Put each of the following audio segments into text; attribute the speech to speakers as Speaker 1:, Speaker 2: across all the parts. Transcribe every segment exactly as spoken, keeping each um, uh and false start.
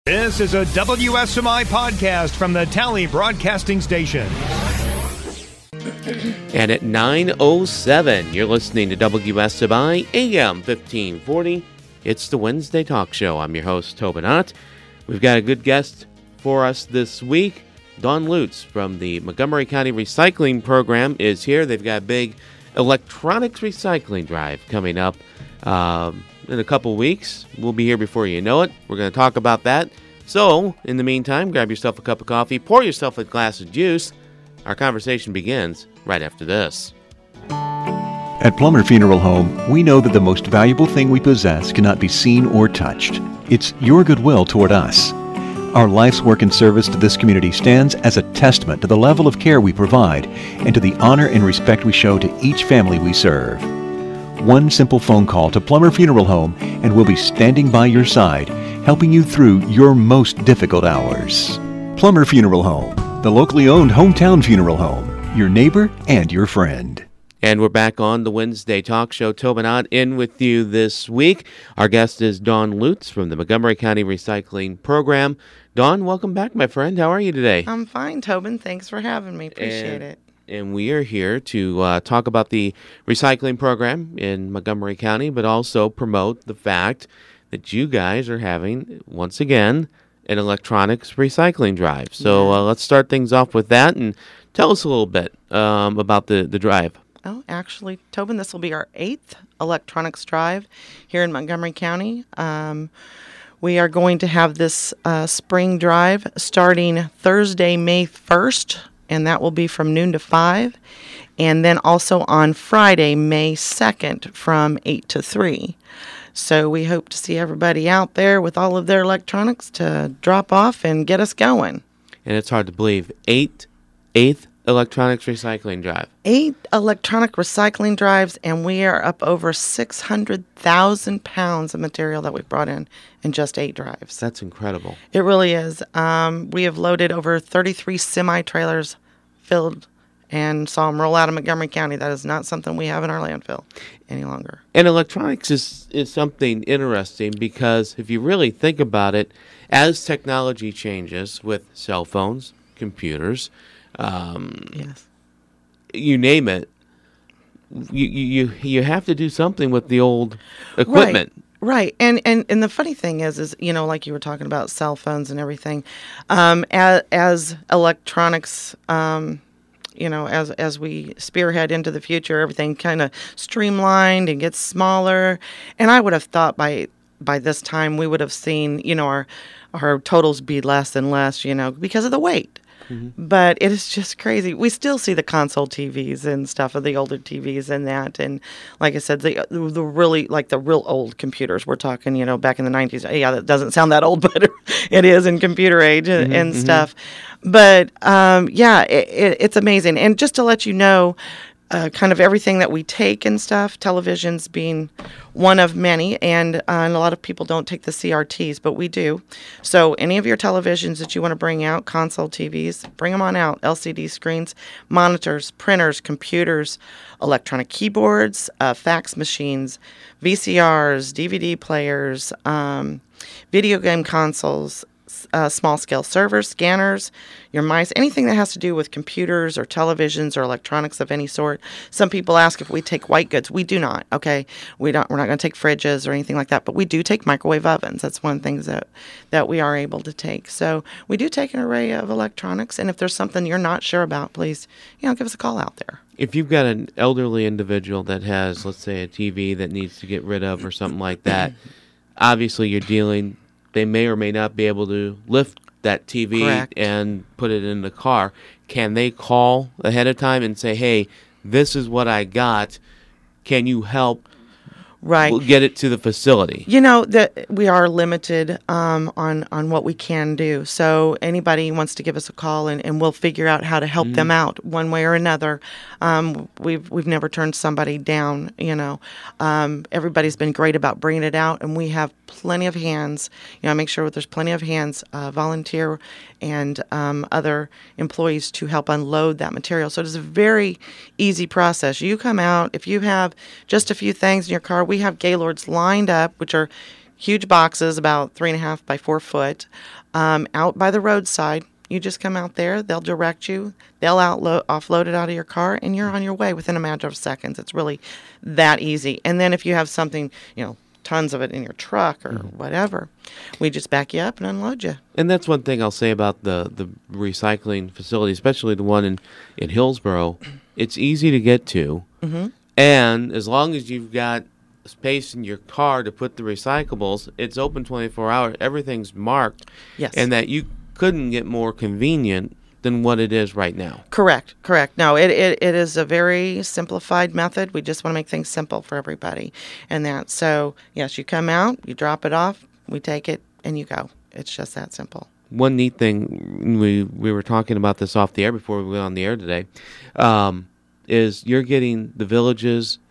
Speaker 1: This is a W S M I podcast from the Tally Broadcasting Station.
Speaker 2: And at nine oh seven, you're listening to W S M I A M fifteen forty. It's the Wednesday Talk Show. I'm your host, Tobin Ott. We've got a good guest for us this week. Dawn Lutz from the Montgomery County Recycling Program is here. They've got a big electronics recycling drive coming up um, in a couple weeks. We'll be here before you know it. We're going to talk about that. So, in the meantime, grab yourself a cup of coffee, pour yourself a glass of juice. Our conversation begins right after this.
Speaker 3: At Plummer Funeral Home, we know that the most valuable thing we possess cannot be seen or touched. It's your goodwill toward us. Our life's work and service to this community stands as a testament to the level of care we provide and to the honor and respect we show to each family we serve. One simple phone call to Plummer Funeral Home and we'll be standing by your side, helping you through your most difficult hours. Plummer Funeral Home, the locally owned hometown funeral home, your neighbor and your friend.
Speaker 2: And we're back on the Wednesday Talk Show. Tobin Ott in with you this week. Our guest is Dawn Lutz from the Montgomery County Recycling Program. Dawn, welcome back, my friend. How are you today?
Speaker 4: I'm fine, Tobin. Thanks for having me. Appreciate
Speaker 2: and,
Speaker 4: it.
Speaker 2: And we are here to uh, talk about the recycling program in Montgomery County, but also promote the fact that you guys are having, once again, an electronics recycling drive. So uh, let's start things off with that and tell us a little bit um, about the, the drive.
Speaker 4: Oh, actually, Tobin, this will be our eighth electronics drive here in Montgomery County. Um, we are going to have this uh, spring drive starting Thursday, May first, and that will be from noon to five. And then also on Friday, May second, from eight to three. So we hope to see everybody out there with all of their electronics to drop off and get us going.
Speaker 2: And it's hard to believe, eight, eighth electronics recycling drive.
Speaker 4: Eight electronic recycling drives, and we are up over six hundred thousand pounds of material that we've brought in in just eight drives.
Speaker 2: That's incredible.
Speaker 4: It really is. Um, we have loaded over thirty-three semi-trailers filled and saw them roll out of Montgomery County. That is not something we have in our landfill any longer.
Speaker 2: And electronics is, is something interesting because if you really think about it, as technology changes with cell phones, computers, um,
Speaker 4: yes,
Speaker 2: you name it, you, you you have to do something with the old equipment.
Speaker 4: Right. Right. And, and and the funny thing is, is, you know, like you were talking about cell phones and everything, um, as, as electronics, um, you know, as as we spearhead into the future, everything kind of streamlined and gets smaller. And I would have thought by by this time we would have seen, you know, our our totals be less and less, you know, because of the weight. Mm-hmm. But it is just crazy. We still see the console T Vs and stuff of the older T Vs and that. And like I said, the the really, like the real old computers. We're talking, you know, back in the nineties. Yeah, that doesn't sound that old, but it is in computer age mm-hmm, and mm-hmm. stuff. But um, yeah, it, it, it's amazing. And just to let you know, Uh, kind of everything that we take and stuff, televisions being one of many, and, uh, and a lot of people don't take the C R Ts, but we do. So any of your televisions that you want to bring out, console T Vs, bring them on out. L C D screens, monitors, printers, computers, electronic keyboards, uh, fax machines, V C Rs, D V D players, um, video game consoles, Uh, small-scale servers, scanners, your mice, anything that has to do with computers or televisions or electronics of any sort. Some people ask if we take white goods. We do not, okay? We don't, we're not going to take fridges or anything like that, but we do take microwave ovens. That's one of the things that, that we are able to take. So we do take an array of electronics, and if there's something you're not sure about, please, you know, give us a call out there.
Speaker 2: If you've got an elderly individual that has, let's say, a T V that needs to get rid of or something like that, obviously you're dealing... They may or may not be able to lift that T V
Speaker 4: Correct.
Speaker 2: And put it in the car. Can they call ahead of time and say, hey, this is what I got. Can you help
Speaker 4: right.
Speaker 2: We'll get it to the facility.
Speaker 4: You know, that we are limited um, on, on what we can do. So anybody wants to give us a call, and, and we'll figure out how to help mm-hmm. them out one way or another. Um, we've we've never turned somebody down, you know. Um, everybody's been great about bringing it out, and we have plenty of hands. You know, make sure there's plenty of hands, uh, volunteer and um, other employees to help unload that material. So it is a very easy process. You come out, if you have just a few things in your car, we have Gaylords lined up, which are huge boxes, about three and a half by four foot, um, out by the roadside. You just come out there, they'll direct you, they'll outload, offload it out of your car, and you're on your way within a matter of seconds. It's really that easy. And then if you have something, you know, tons of it in your truck or mm-hmm. whatever, we just back you up and unload you.
Speaker 2: And that's one thing I'll say about the, the recycling facility, especially the one in, in Hillsboro. It's easy to get to. Mm-hmm. And as long as you've got space in your car to put the recyclables, it's open twenty-four hours. Everything's marked.
Speaker 4: Yes.
Speaker 2: And that you couldn't get more convenient than what it is right now.
Speaker 4: Correct, correct. No, it, it, it is a very simplified method. We just want to make things simple for everybody. And that, so, yes, you come out, you drop it off, we take it, and you go. It's just that simple.
Speaker 2: One neat thing, we we were talking about this off the air before we went on the air today, um, is you're getting the villages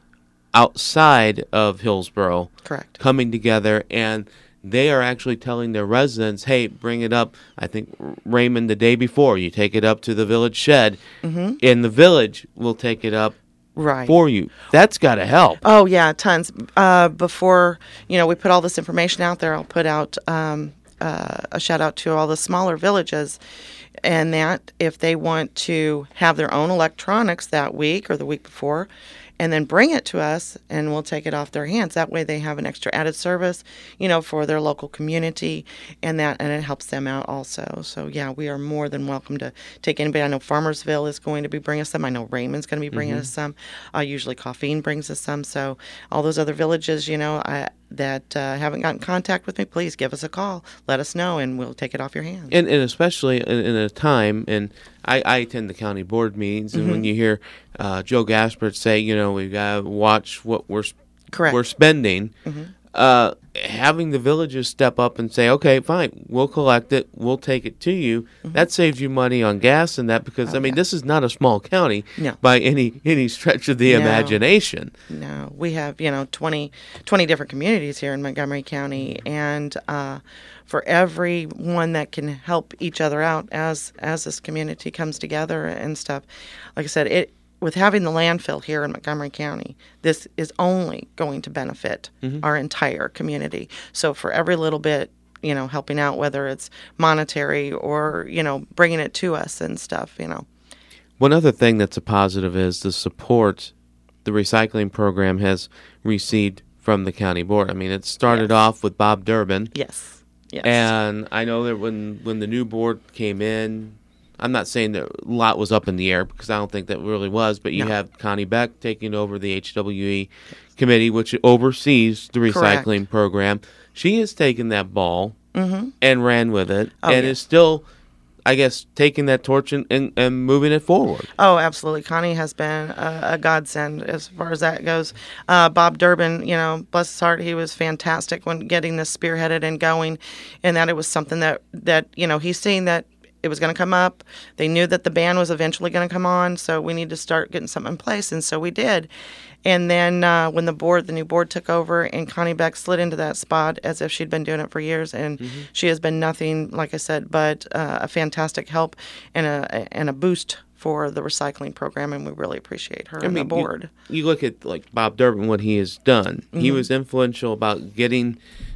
Speaker 2: outside of Hillsboro
Speaker 4: correct
Speaker 2: coming together, and they are actually telling their residents, hey, bring it up. I think Raymond, the day before, you take it up to the village shed, mm-hmm. and the village will take it up
Speaker 4: right.
Speaker 2: for you. That's got to help.
Speaker 4: Oh, yeah, tons. Uh, before, you know, we put all this information out there, I'll put out um, uh, a shout out to all the smaller villages, and that if they want to have their own electronics that week or the week before, and then bring it to us, and we'll take it off their hands. That way they have an extra added service, you know, for their local community, and that, and it helps them out also. So, yeah, we are more than welcome to take anybody. I know Farmersville is going to be bringing us some. I know Raymond's going to be bringing mm-hmm. us some. Uh, usually Coffeen brings us some. So all those other villages, you know, I, that uh, haven't gotten in contact with me, please give us a call. Let us know, and we'll take it off your hands.
Speaker 2: And, and especially in, in a time, and I, I attend the county board meetings, and mm-hmm. when you hear uh, Joe Gaspard say, you know, we've got to watch what we're
Speaker 4: Correct.
Speaker 2: we're spending,
Speaker 4: mm-hmm.
Speaker 2: uh, having the villages step up and say, okay, fine, we'll collect it, we'll take it to you, mm-hmm. that saves you money on gas and that, because, oh, I mean, yeah. this is not a small county
Speaker 4: no.
Speaker 2: by any any stretch of the
Speaker 4: no.
Speaker 2: imagination.
Speaker 4: No, we have, you know, twenty, twenty different communities here in Montgomery County, and uh, for everyone that can help each other out as as this community comes together and stuff, like I said, it with having the landfill here in Montgomery County, this is only going to benefit mm-hmm. our entire community. So for every little bit, you know, helping out, whether it's monetary or, you know, bringing it to us and stuff, you know.
Speaker 2: One other thing that's a positive is the support the recycling program has received from the county board. I mean, it started yes. off with Bob Durbin.
Speaker 4: Yes. Yes.
Speaker 2: And I know that when, when the new board came in, I'm not saying that a lot was up in the air, because I don't think that really was, but you no. have Connie Beck taking over the H W E committee, which oversees the recycling Correct. program. She has taken that ball mm-hmm. and ran with it, oh, and yeah. is still, I guess, taking that torch and, and, and moving it forward.
Speaker 4: Oh, absolutely. Connie has been a, a godsend as far as that goes. Uh, Bob Durbin, you know, bless his heart, he was fantastic when getting this spearheaded and going, and that it was something that, that you know, he's seen that it was going to come up. They knew that the ban was eventually going to come on, so we need to start getting something in place, and so we did. And then uh, when the board, the new board took over, and Connie Beck slid into that spot as if she'd been doing it for years, and mm-hmm. she has been nothing, like I said, but uh, a fantastic help and a and a boost for the recycling program, and we really appreciate her I and mean, the board.
Speaker 2: You, you look at like Bob Durbin, what he has done. Mm-hmm. He was influential about getting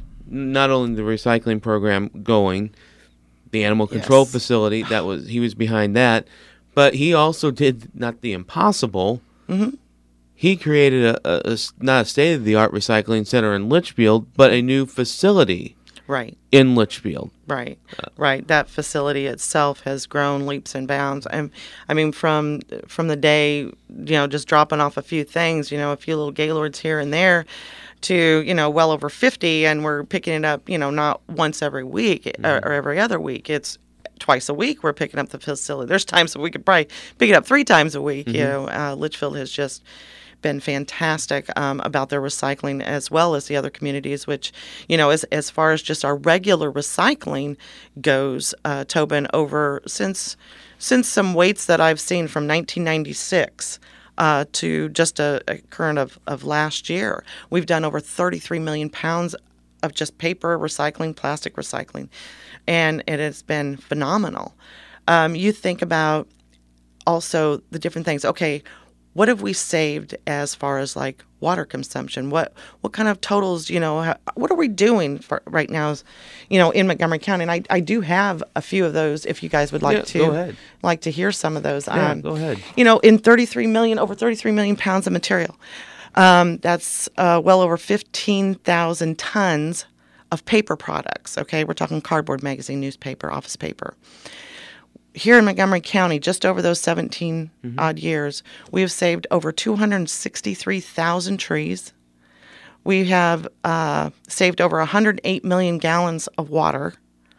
Speaker 2: not only the recycling program going, the animal control yes. facility, that was he was behind that, but he also did not the impossible. Mm-hmm. He created a, a, a not a state-of-the-art recycling center in Litchfield, but a new facility
Speaker 4: right
Speaker 2: in Litchfield.
Speaker 4: Right, uh, right. That facility itself has grown leaps and bounds. And I mean, from from the day, you know, just dropping off a few things, you know, a few little Gaylords here and there, to, you know, well over fifty, and we're picking it up, you know, not once every week mm-hmm. or, or every other week. It's twice a week we're picking up the facility. There's times that we could probably pick it up three times a week. Mm-hmm. You know, uh, Litchfield has just been fantastic um, about their recycling, as well as the other communities, which, you know, as as far as just our regular recycling goes, uh, Tobin, over since since some weights that I've seen from nineteen ninety-six uh, to just a, a current of, of last year, we've done over thirty-three million pounds of just paper recycling, plastic recycling, and it has been phenomenal. Um, you think about also the different things. Okay, what have we saved as far as like water consumption? What what kind of totals, you know, how, what are we doing for right now, you know, in Montgomery County? And I, I do have a few of those if you guys would like
Speaker 2: Yeah,
Speaker 4: to
Speaker 2: go ahead.
Speaker 4: like to hear some of those.
Speaker 2: Yeah,
Speaker 4: um,
Speaker 2: go ahead.
Speaker 4: You know, in thirty-three million, over thirty-three million pounds of material. Um, that's uh, well over fifteen thousand tons of paper products. Okay, we're talking cardboard, magazine, newspaper, office paper. Here in Montgomery County, just over those seventeen mm-hmm. odd years, we have saved over two hundred sixty-three thousand trees. We have uh, saved over one hundred eight million gallons of water,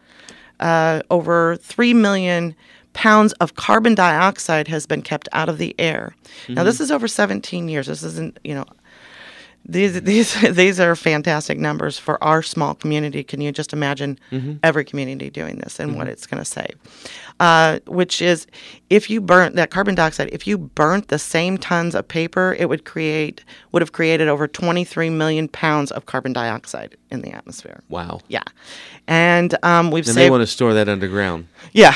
Speaker 4: uh, over three million pounds of carbon dioxide has been kept out of the air. Mm-hmm. Now, this is over seventeen years. This isn't, you know, these these these are fantastic numbers for our small community. Can you just imagine mm-hmm. every community doing this and mm-hmm. what it's going to save? Uh, which is, if you burnt that carbon dioxide, if you burnt the same tons of paper, it would create would have created over twenty-three million pounds of carbon dioxide in the atmosphere.
Speaker 2: Wow.
Speaker 4: Yeah, and um, we've
Speaker 2: and
Speaker 4: saved.
Speaker 2: they want to store that underground.
Speaker 4: Yeah.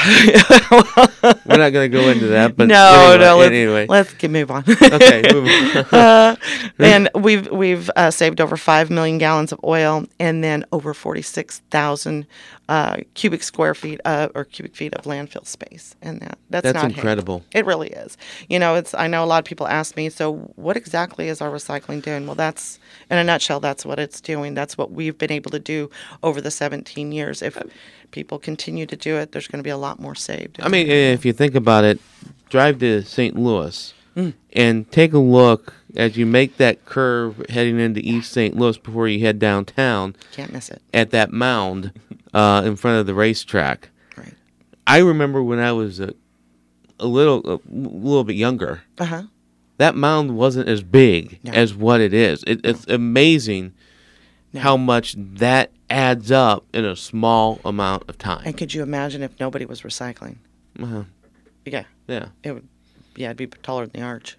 Speaker 2: We're not going to go into that, but
Speaker 4: no,
Speaker 2: anyway,
Speaker 4: no. Let's,
Speaker 2: anyway.
Speaker 4: let's get move on.
Speaker 2: Okay, move on.
Speaker 4: uh, and we've we've uh, saved over five million gallons of oil, and then over forty-six thousand uh, cubic square feet uh, or cubic feet of landfill space, and that that's,
Speaker 2: that's
Speaker 4: not
Speaker 2: incredible.
Speaker 4: It really is. You know, it's. I know a lot of people ask me, so what exactly is our recycling doing? Well, that's in a nutshell. That's what it's doing. That's what we've been able to do over the seventeen years. If people continue to do it, there's going to be a lot more saved.
Speaker 2: I mean, if you think about it, drive to Saint Louis mm. and take a look as you make that curve heading into East Saint Louis before you head downtown.
Speaker 4: Can't miss it.
Speaker 2: At that mound uh, in front of the racetrack.
Speaker 4: Right.
Speaker 2: I remember when I was a, a little a little bit younger.
Speaker 4: Uh-huh.
Speaker 2: That mound wasn't as big
Speaker 4: no.
Speaker 2: as what it is. It, no. It's amazing no. how much that adds up in a small amount of time.
Speaker 4: And could you imagine if nobody was recycling?
Speaker 2: Uh-huh.
Speaker 4: Yeah.
Speaker 2: Yeah.
Speaker 4: It would. Yeah, it'd be taller than the arch.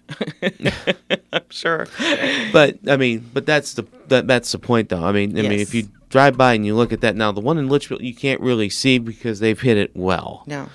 Speaker 4: I'm sure.
Speaker 2: But I mean, but that's the that, that's the point, though. I mean, I
Speaker 4: yes.
Speaker 2: mean, if you drive by and you look at that now, the one in Litchfield you can't really see because they've hit it well.
Speaker 4: No.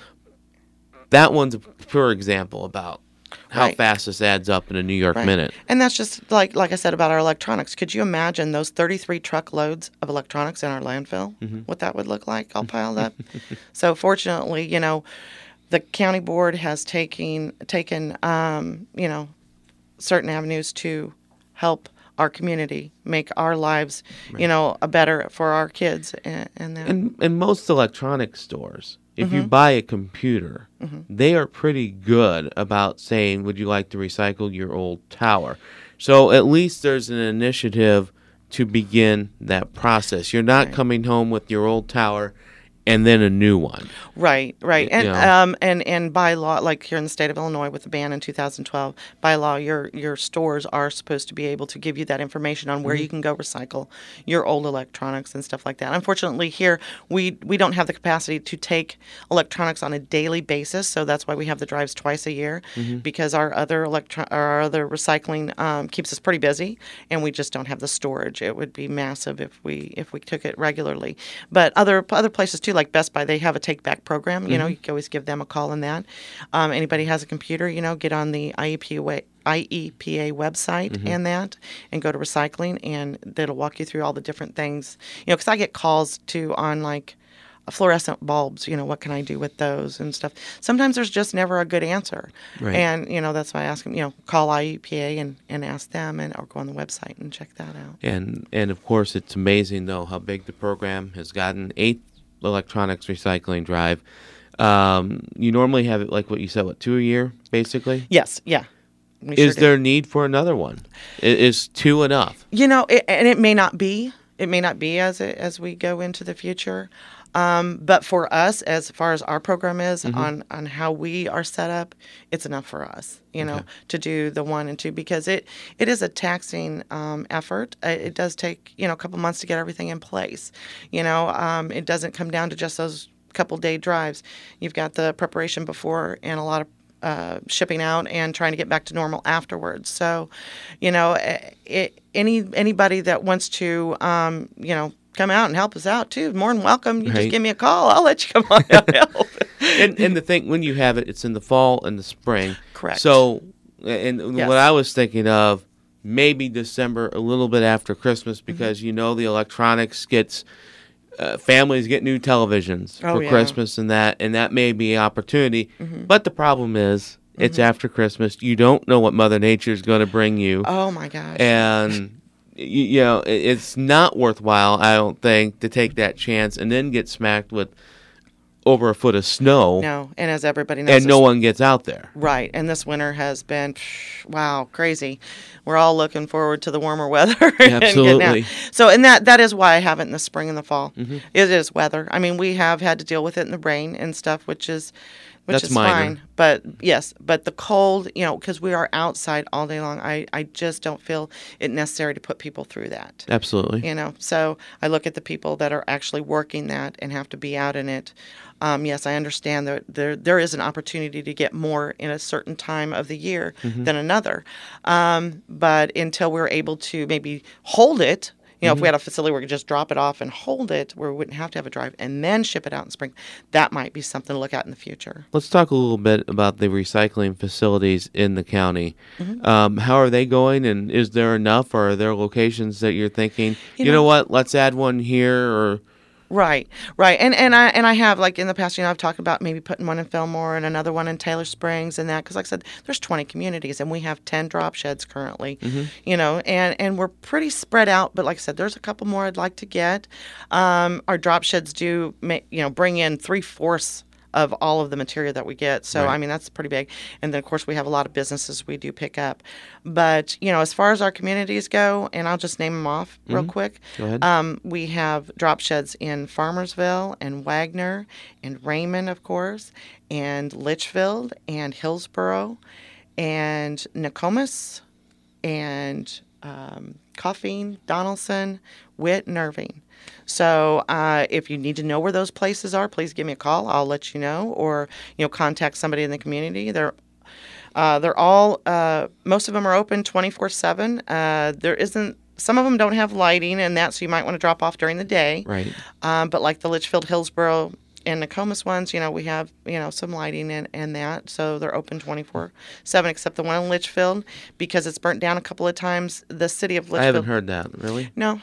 Speaker 2: That one's a pure example about how
Speaker 4: right.
Speaker 2: fast this adds up in a New York
Speaker 4: right.
Speaker 2: minute.
Speaker 4: And that's just like like I said about our electronics. Could you imagine those thirty-three truckloads of electronics in our landfill? Mm-hmm. What that would look like all piled up? So fortunately, you know, the county board has taken taken um, you know, certain avenues to help our community make our lives, right. you know, a better for our kids and and, that.
Speaker 2: and and most electronic stores. If mm-hmm. you buy a computer, mm-hmm. they are pretty good about saying, would you like to recycle your old tower? So at least there's an initiative to begin that process. You're not right. coming home with your old tower and then a new one.
Speaker 4: Right, right. And
Speaker 2: you know.
Speaker 4: um and, and by law, like here in the state of Illinois with the ban in two thousand twelve, by law your your stores are supposed to be able to give you that information on where mm-hmm. you can go recycle your old electronics and stuff like that. Unfortunately here we we don't have the capacity to take electronics on a daily basis, so that's why we have the drives twice a year mm-hmm. because our other electro- our other recycling um, keeps us pretty busy and we just don't have the storage. It would be massive if we if we took it regularly. But other other places too, like Best Buy, they have a take back program. You mm-hmm. know, you can always give them a call on that. Um, anybody has a computer, you know, get on the I E P A, I E P A website mm-hmm. and that, and go to recycling, and that'll walk you through all the different things. You know, because I get calls too on like fluorescent bulbs. You know, what can I do with those and stuff. Sometimes there's just never a good answer, right. and you know that's why I ask them. You know, call I E P A and, and ask them, and or go on the website and check that out.
Speaker 2: And and of course, it's amazing though how big the program has gotten. Eight electronics recycling drive. Um, you normally have it like what you said, what, two a year, basically?
Speaker 4: Yes, yeah. We
Speaker 2: is
Speaker 4: sure
Speaker 2: there a need for another one? Is two enough?
Speaker 4: You know, it, and it may not be. It may not be as it, as we go into the future. Um, but for us, as far as our program is, mm-hmm. on, on how we are set up, it's enough for us, you know, okay. to do the one and two, because it, it is a taxing um, effort. It does take, you know, a couple months to get everything in place. You know, um, it doesn't come down to just those couple day drives. You've got the preparation before and a lot of uh, shipping out and trying to get back to normal afterwards. So, you know, it, any anybody that wants to, um, you know, come out and help us out too, more than welcome. You right. just give me a call. I'll let you come on out and help.
Speaker 2: and, and the thing, when you have it, it's in the fall and the spring.
Speaker 4: Correct.
Speaker 2: So and
Speaker 4: Yes.
Speaker 2: what I was thinking of, maybe December, a little bit after Christmas, because mm-hmm. you know the electronics gets, uh, families get new televisions
Speaker 4: oh,
Speaker 2: for
Speaker 4: yeah.
Speaker 2: Christmas and that, and that may be an opportunity. Mm-hmm. But the problem is, it's mm-hmm. after Christmas. You don't know what Mother Nature is going to bring you.
Speaker 4: Oh, my gosh.
Speaker 2: And, you, you know, it, it's not worthwhile, I don't think, to take that chance and then get smacked with over a foot of snow.
Speaker 4: No, and as everybody knows,
Speaker 2: and no one gets out there.
Speaker 4: Right, and this winter has been, psh, wow, crazy. We're all looking forward to the warmer weather. and
Speaker 2: Absolutely.
Speaker 4: So, and that that is why I have it in the spring and the fall.
Speaker 2: Mm-hmm.
Speaker 4: It is weather. I mean, we have had to deal with it in the rain and stuff, which is which
Speaker 2: That's
Speaker 4: is
Speaker 2: minor.
Speaker 4: fine. But yes, but the cold, you know, because we are outside all day long, I, I just don't feel it necessary to put people through that.
Speaker 2: Absolutely.
Speaker 4: You know, so I look at the people that are actually working that and have to be out in it. Um, yes, I understand that there there is an opportunity to get more in a certain time of the year mm-hmm. than another. Um, but until we're able to maybe hold it, you know, mm-hmm. if we had a facility where we could just drop it off and hold it, where we wouldn't have to have a drive and then ship it out in spring, that might be something to look at in the future.
Speaker 2: Let's talk a little bit about the recycling facilities in the county. Mm-hmm. Um, how are they going, and is there enough, or are there locations that you're thinking, you, you know, know what, let's add one here, or...
Speaker 4: Right, right, and and I and I have, like, in the past, you know, I've talked about maybe putting one in Fillmore and another one in Taylor Springs and that, because, like I said, there's twenty communities and we have ten drop sheds currently, mm-hmm. you know, and and we're pretty spread out. But like I said, there's a couple more I'd like to get. Um, our drop sheds do, you know, bring in three fourths of all of the material that we get. So, right. I mean, that's pretty big. And then, of course, we have a lot of businesses we do pick up. But, you know, as far as our communities go, and I'll just name them off real mm-hmm. quick.
Speaker 2: Go ahead.
Speaker 4: Um, we have drop sheds in Farmersville and Wagner and Raymond, of course, and Litchfield and Hillsboro and Nokomis and um, Coffeen, Donaldson, Witt, and Irving. So uh, if you need to know where those places are, please give me a call. I'll let you know, or you know, contact somebody in the community. They're uh, they're all uh, most of them are open twenty-four seven. Uh, there isn't. Some of them don't have lighting and that, so you might want to drop off during the day.
Speaker 2: Right.
Speaker 4: Um, but like the Litchfield, Hillsboro, and Nokomis ones, you know, we have, you know, some lighting and, and that, so they're open twenty-four seven, except the one in Litchfield, because it's burnt down a couple of times. The city of Litchfield...
Speaker 2: I haven't heard that, really?
Speaker 4: No.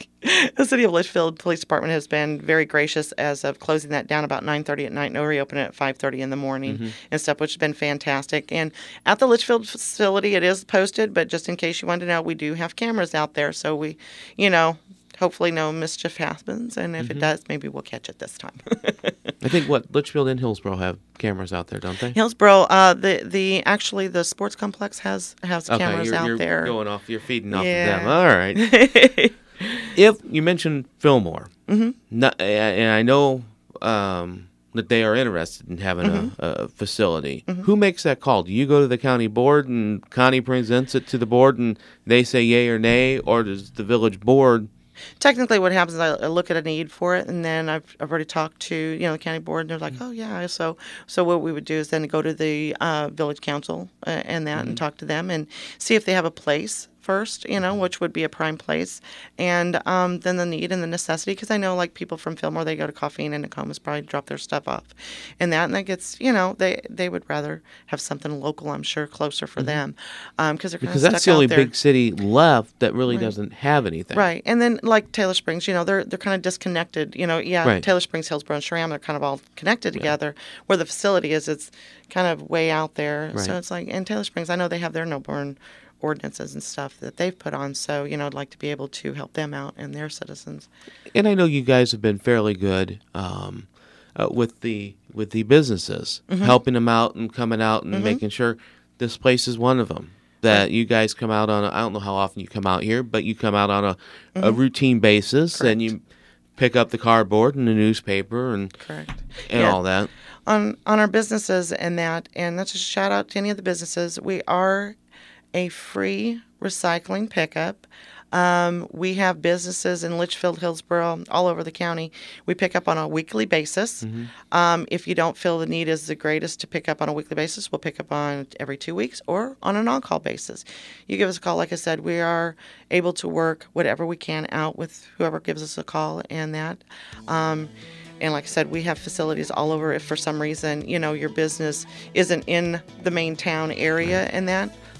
Speaker 4: The city of Litchfield Police Department has been very gracious as of closing that down about nine thirty at night, and reopen it at five thirty in the morning mm-hmm. and stuff, which has been fantastic. And at the Litchfield facility, it is posted, but just in case you wanted to know, we do have cameras out there, so we, you know... Hopefully no mischief happens, and if mm-hmm. it does, maybe we'll catch it this time.
Speaker 2: I think, what, Litchfield and Hillsboro have cameras out there, don't they?
Speaker 4: Hillsboro, uh, the the actually the sports complex has has
Speaker 2: okay,
Speaker 4: cameras
Speaker 2: you're,
Speaker 4: out
Speaker 2: you're
Speaker 4: there.
Speaker 2: Going off, you're feeding off
Speaker 4: yeah.
Speaker 2: of them. All right. If you mentioned Fillmore,
Speaker 4: mm-hmm.
Speaker 2: not, and I know um, that they are interested in having mm-hmm. a, a facility, mm-hmm. who makes that call? Do you go to the county board and Connie presents it to the board and they say yay or nay, or does the village board?
Speaker 4: Technically, what happens is I look at a need for it, and then I've, I've already talked to, you know, the county board, and they're like, oh, yeah. So so what we would do is then go to the uh, village council uh, and that mm-hmm. and talk to them and see if they have a place first, you know, which would be a prime place, and um, then the need and the necessity, because I know, like, people from Fillmore, they go to Coffeen and Nokomis, probably drop their stuff off, and that, and that gets, you know, they, they would rather have something local, I'm sure, closer for mm-hmm. them, um, because they're kind of stuck out there.
Speaker 2: Because that's the only big city left that really right. doesn't have anything.
Speaker 4: Right, and then, like, Taylor Springs, you know, they're they're kind of disconnected, you know, yeah, right. Taylor Springs, Hillsboro, and Sharam, they're kind of all connected together, yeah. where the facility is, it's kind of way out there, right. so it's like, in Taylor Springs, I know they have their no-burn ordinances and stuff that they've put on, so you know, I'd like to be able to help them out and their citizens. And
Speaker 2: I know you guys have been fairly good um, uh, with the with the businesses, mm-hmm. helping them out and coming out and mm-hmm. making sure this place is one of them. That you guys come out on, a, I don't know how often you come out here, but you come out on a, mm-hmm. a routine basis. Correct. And you pick up the cardboard and the newspaper and
Speaker 4: Correct.
Speaker 2: and
Speaker 4: yeah.
Speaker 2: all that.
Speaker 4: On on our businesses and that, and that's just a shout out to any of the businesses. We are a free recycling pickup. Um, we have businesses in Litchfield, Hillsboro, all over the county. We pick up on a weekly basis. Mm-hmm. Um, if you don't feel the need is the greatest to pick up on a weekly basis, we'll pick up on every two weeks or on an on-call basis. You give us a call. Like I said, we are able to work whatever we can out with whoever gives us a call and that. Um, And like I said, we have facilities all over. If for some reason, you know, your business isn't in the main town area and that,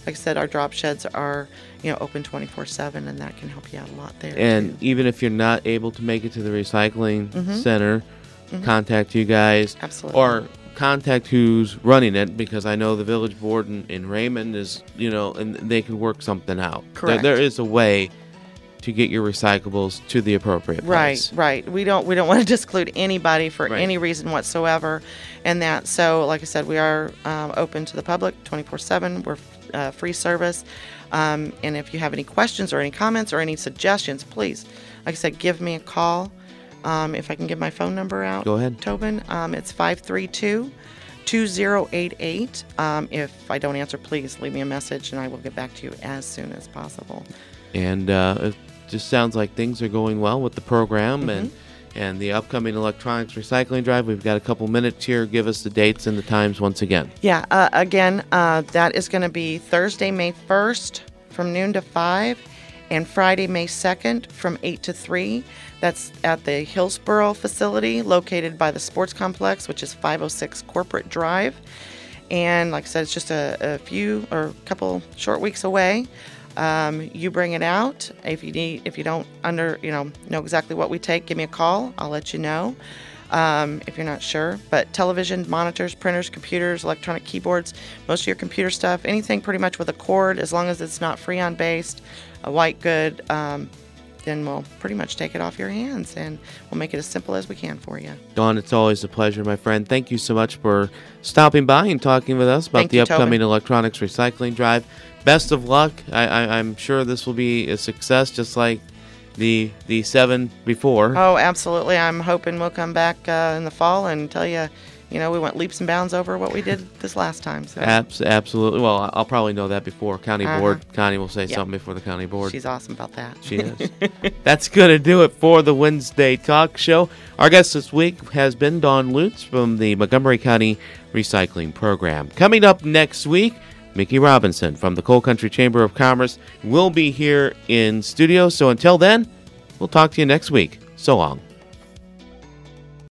Speaker 4: like I said, our drop sheds are, you know, open twenty-four seven, and that can help you out a lot there.
Speaker 2: And
Speaker 4: too.
Speaker 2: even if you're not able to make it to the recycling
Speaker 4: Mhm.
Speaker 2: center,
Speaker 4: Mhm.
Speaker 2: contact you guys.
Speaker 4: Absolutely.
Speaker 2: Or contact who's running it, because I know the village board in, in Raymond is, you know, and they can work something out.
Speaker 4: Correct.
Speaker 2: There, there is a way to get your recyclables to the appropriate place.
Speaker 4: Right, right. We don't we don't want to disclude anybody for
Speaker 2: Right.
Speaker 4: any reason whatsoever, and that. So, like I said, we are um, open to the public twenty-four seven. We're uh, free service, um, and if you have any questions or any comments or any suggestions, please, like I said, give me a call. Um, if I can give my phone number out,
Speaker 2: Go ahead.
Speaker 4: Tobin. Um, it's five three two, two zero eight eight. Um, if I don't answer, please leave me a message, and I will get back to you as soon as possible.
Speaker 2: And uh, it just sounds like things are going well with the program
Speaker 4: Mm-hmm.
Speaker 2: and and the upcoming electronics recycling drive. We've got a couple minutes here. Give us the dates and the times once again.
Speaker 4: Yeah, uh, again, uh, that is going to be Thursday, May first from noon to five, and Friday, May second from eight to three. That's at the Hillsboro facility located by the sports complex, which is five oh six Corporate Drive. And like I said, it's just a, a few or a couple short weeks away. Um, you bring it out. If you need, if you don't under, you know, know exactly what we take, give me a call. I'll let you know. Um, if you're not sure. But television, monitors, printers, computers, electronic keyboards, most of your computer stuff, anything pretty much with a cord, as long as it's not Freon based, a white good, um, then we'll pretty much take it off your hands, and we'll make it as simple as we can for you.
Speaker 2: Dawn, it's always a pleasure, my friend. Thank you so much for stopping by and talking with us about
Speaker 4: Thank
Speaker 2: the
Speaker 4: you,
Speaker 2: upcoming
Speaker 4: Tobin.
Speaker 2: electronics recycling drive. Best of luck. I, I, I'm sure this will be a success, just like the the seven before.
Speaker 4: Oh, absolutely. I'm hoping we'll come back uh, in the fall and tell you, you know, we went leaps and bounds over what we did this last time. So
Speaker 2: Abs- absolutely. Well, I'll probably know that before county
Speaker 4: Uh-huh.
Speaker 2: board. Connie will say
Speaker 4: Yeah.
Speaker 2: something before the county board.
Speaker 4: she's awesome about that.
Speaker 2: She is. That's going to do it for the Wednesday Talk Show. Our guest this week has been Dawn Lutz from the Montgomery County Recycling Program. Coming up next week, Mickey Robinson from the Coal Country Chamber of Commerce will be here in studio. So until then, we'll talk to you next week. So long.